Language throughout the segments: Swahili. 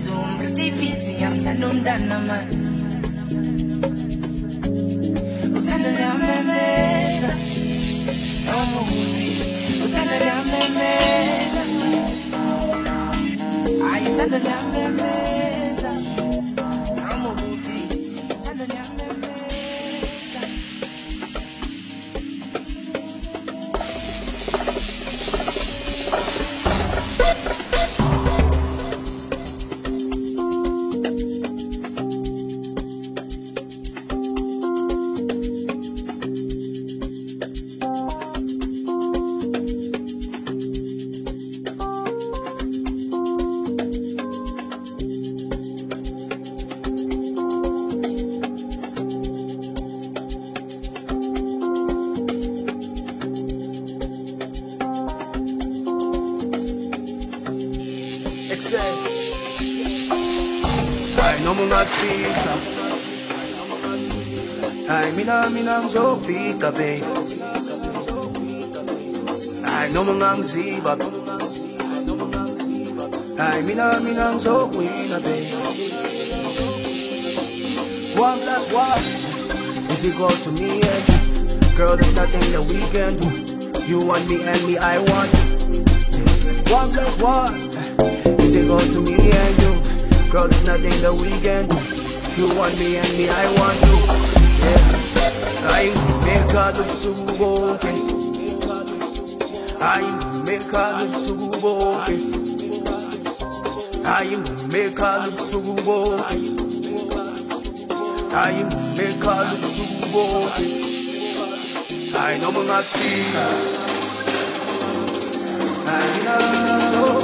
Zofika babe, ay no mga ziba, ay mina zokwina babe. 1+1 is equal to me and you. Girl, there's nothing that we can do. You want me and me, I want you. 1+1 is equal to me and you. Girl, there's nothing that we can do. You want me and me, I want you. Yeah. I make a look so okay. I make a look so okay. I make a look so okay. I make a look so okay. I know my feet. I know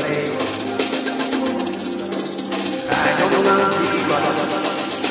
my feet.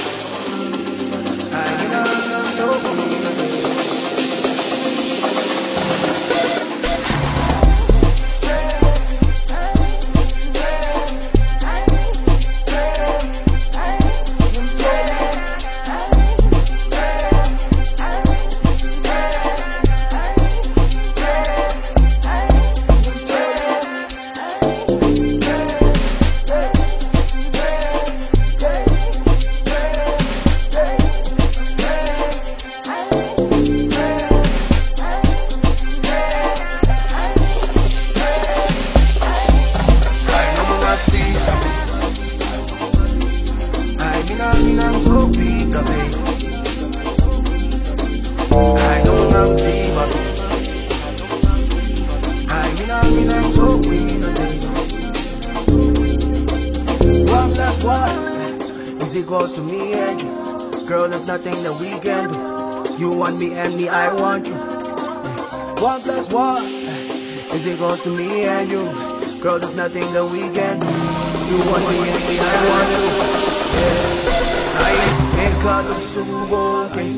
To me and you, girl, there's nothing that we can do. You want me and me, I want you. 1+1 is equal to me and you. Girl, there's nothing that we can do. You want me and me, I want you. Yeah. I make a look so okay.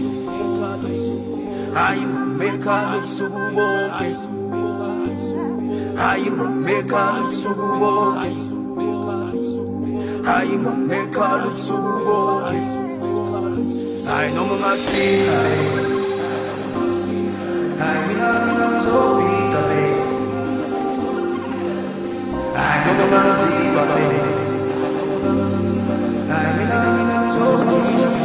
I make a look so okay. I make a look so okay. I make a look so okay. I know my feet. I know so babe. I know my feet, babe. I know so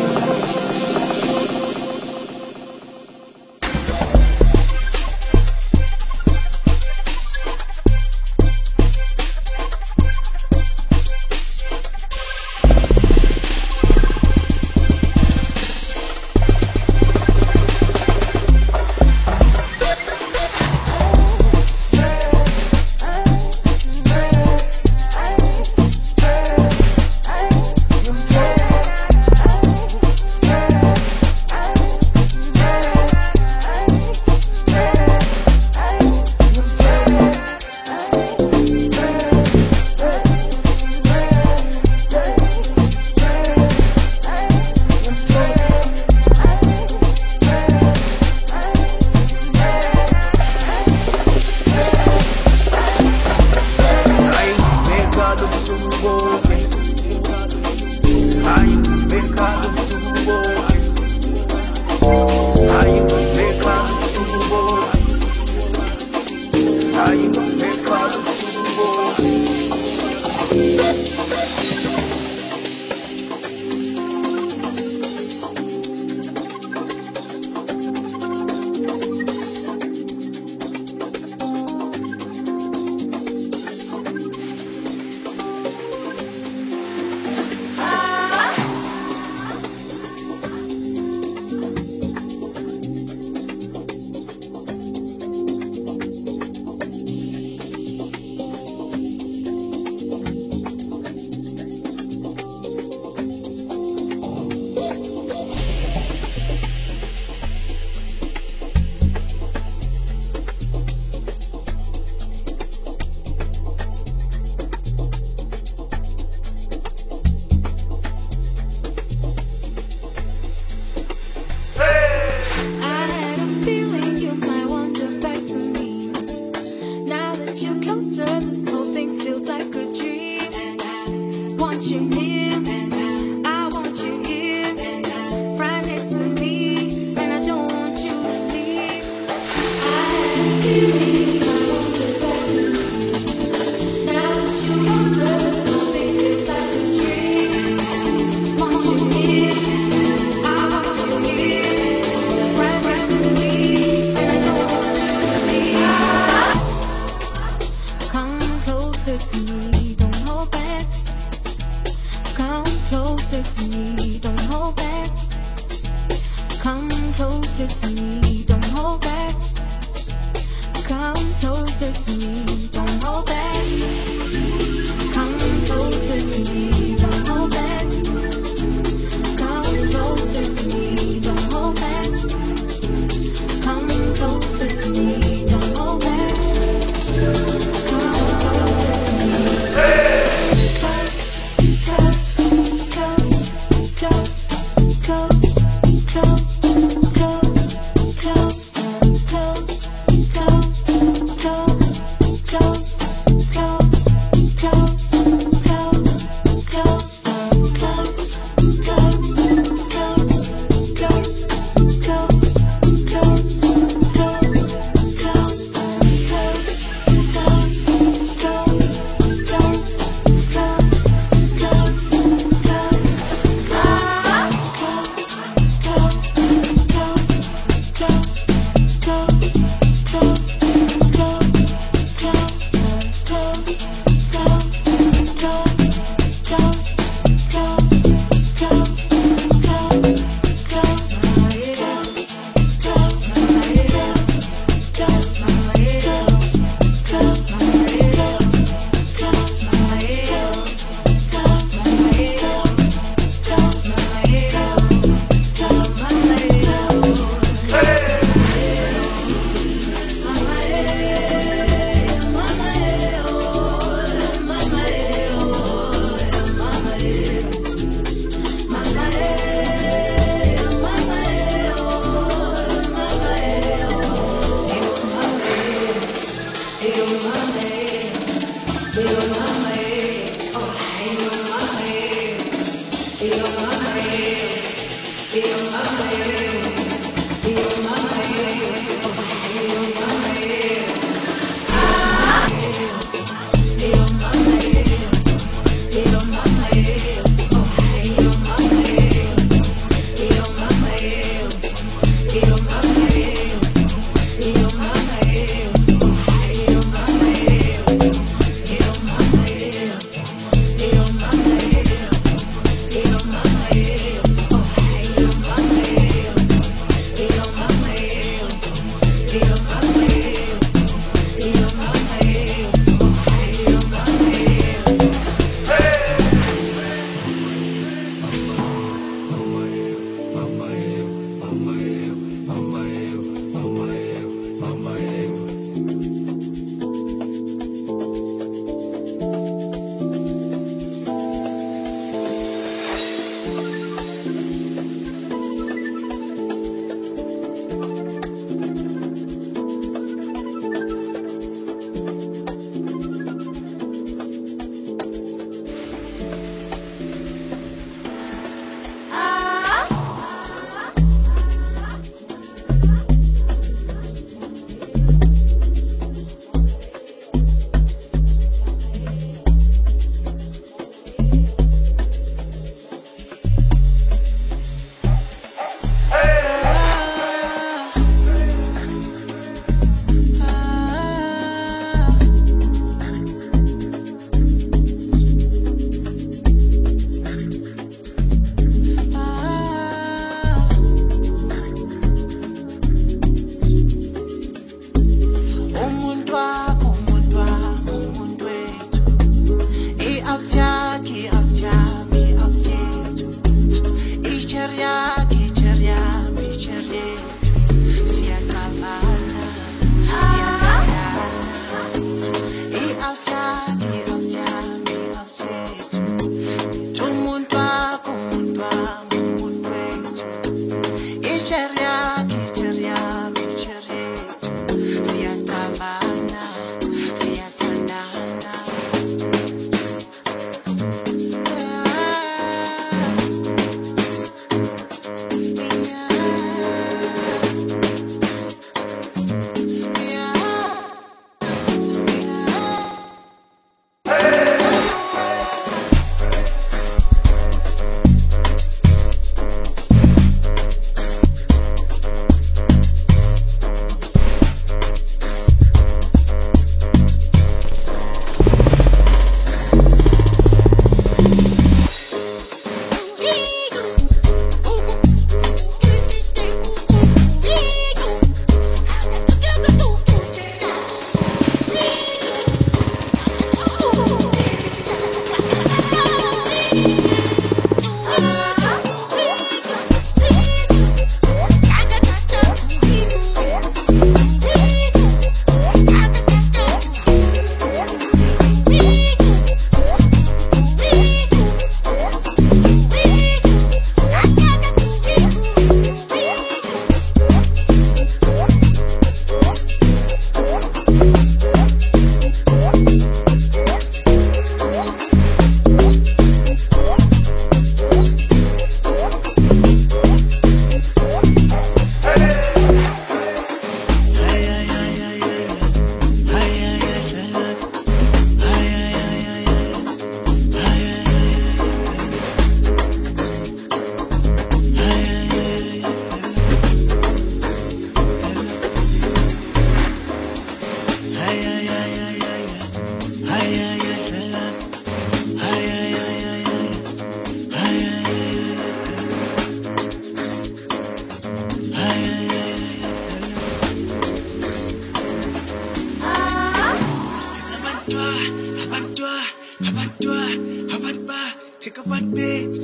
Take up one bit,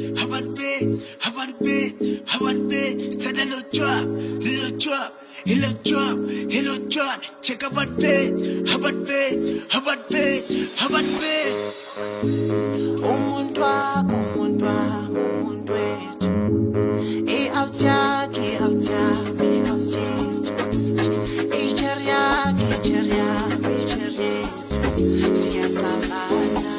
start a little drop, check up one bit, umuntu wethu, out yakhe, icheri yethu, siyacabana.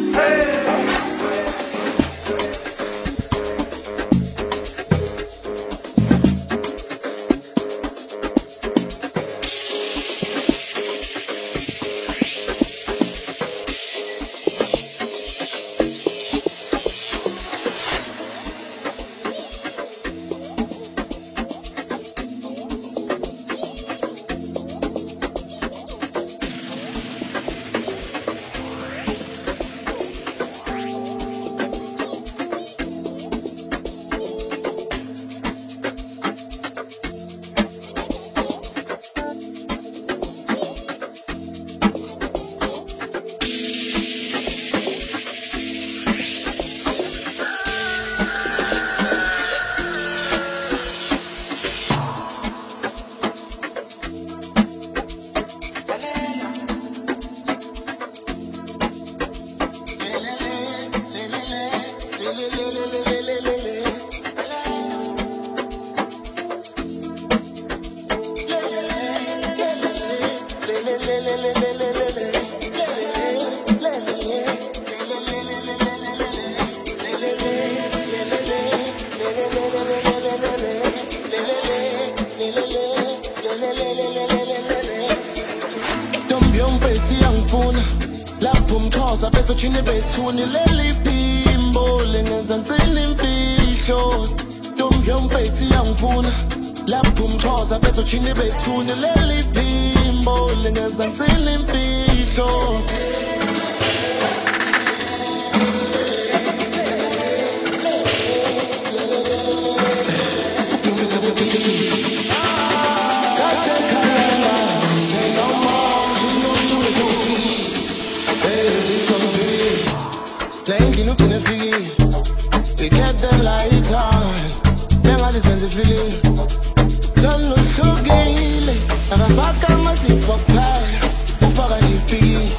Umxhosa bese uthini bethuni leli phimbo lengenza ngcini imfihlo Ntombi yomfethi yangifuna lapho umxhosa bese uthini bethuni leli phimbo lengenza ngcini imfihlo We kept them lights on. Never listen to feeling. Don't look so gay. Akafaka masipho kuphela. Ufaka nipiki.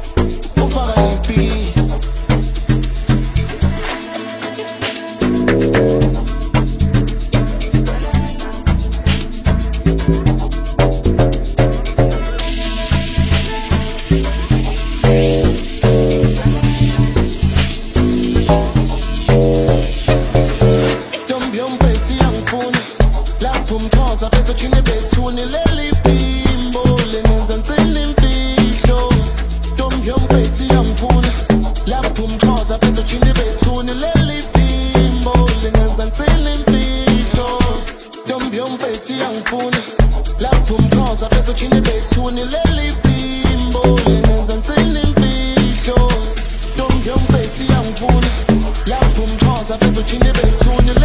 Umxhosa bese uthini bethuni leli phimbo lengenza ngcini imfihlo Ntombi yomfethi yangifuna lapho umxhosa bese uthini bethuni leli phimbo lengenza ngcini imfihlo Ntombi yomfethi yangifuna lapho umxhosa bese uthini bethuni leli phimbo lengenza ngcini imfihlo Ntombi yomfethi yangifuna lapho umxhosa bese uthini bethuni